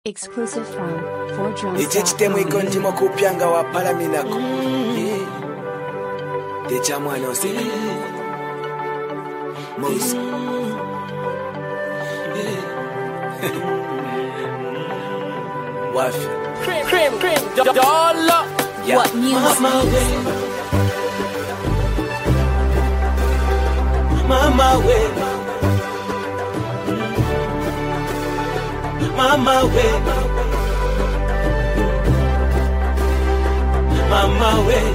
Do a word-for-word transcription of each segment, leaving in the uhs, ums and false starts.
Exclusive from four drums. Ichi chitemu iko ndimo kupyanga wa palaminako. Techa mwana osika. Mose. Wafi. Cream, cream, cream, dollar. Yeah. What music? Mama way. Mama way. Mama way. Mama way.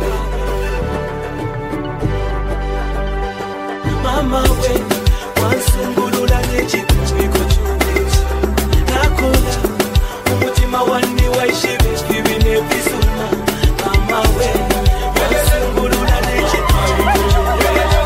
Mama way. Wansungulula nechikuiko chumechi. Nakula umutima wani waishibe vivine visuma. Mama way. Wansungulula nechikuiko chumechi.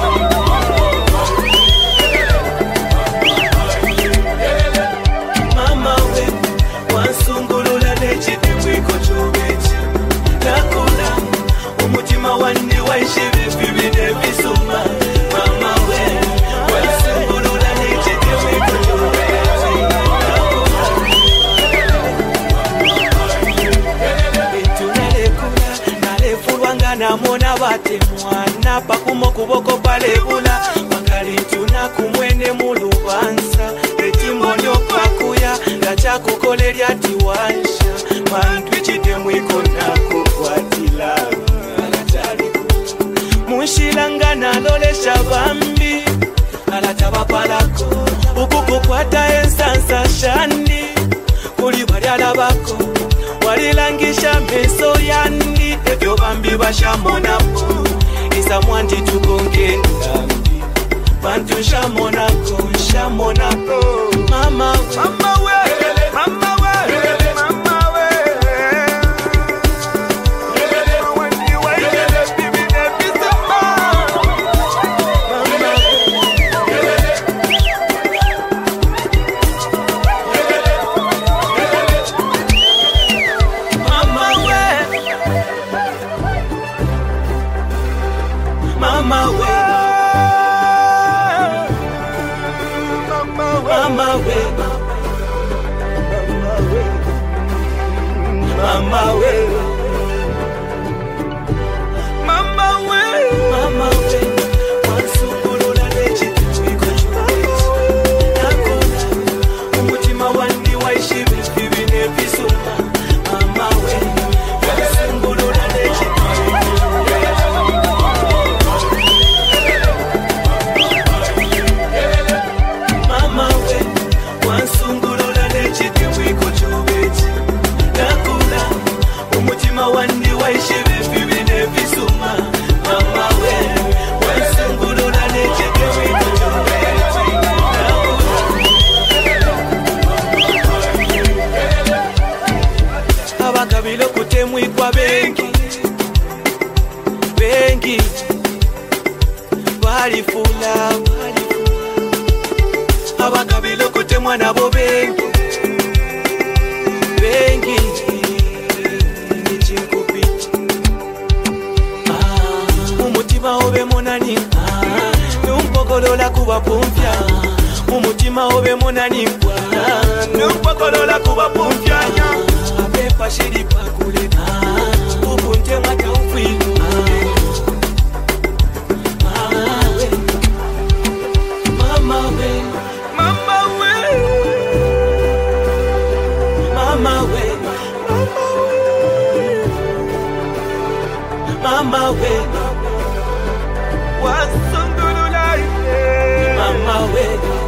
Mama way. Wansungulula nechikuiko chumechi. Nakula umutima wani waishibe vivine visuma. Mama way. Wansungulula nechikuiko chumechi. Namona bate mwana pakumo kuboko palebula wakali tuna kumwene mulubansa etimolyo pakuya lacha kukolerya tiwansha mantu chitemu ikona kukwatila alatali mushilanga nalolesha bambi alatabapalako ukukukwata ensansa shandi kuli balyala bako walilangisha meso yandi ebyo bambi bashamonapo isa mwanti tukonge ndambi bantu shamonako shamonako mama mama we mama we mama we when you wake up baby baby Mama way, mama way, mama way, mama way, mama way. Wansungulula nechikuiko chumechi. Nakona umutima wandi waishibe vivine visuma. Mama way, wansungulula nechikuiko wansungulula nechikuiko chumechi. Nakula umutima wandi waishibe vivine visuma. Mama we wansungulula nechikuiko chumechi. Abakabilo kutemwikwa bengi bengi balifula abakabilo kutemwa nabo bengi bengi nichikupi ah umutima obe monani ah numpokolola kuba pumpya umutima obe monani bwana numpokolola kuba pumpya abepa shiri pakule ah ukunte mata ufilu ah mama we Mama way, mama way, mama way, wansungulula mama way.